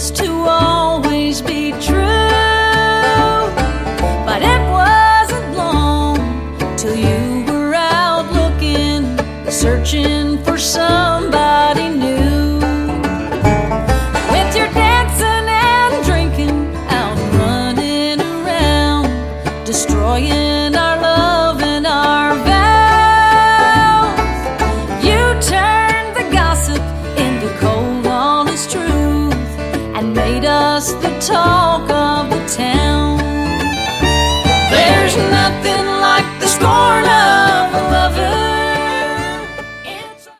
promised to always be true. But it wasn't long till you were out looking, searching for somebody new. With your dancing and drinking, out running around, destroying our love and our vows. You turned the gossip into cold, honest truth and made us the talk.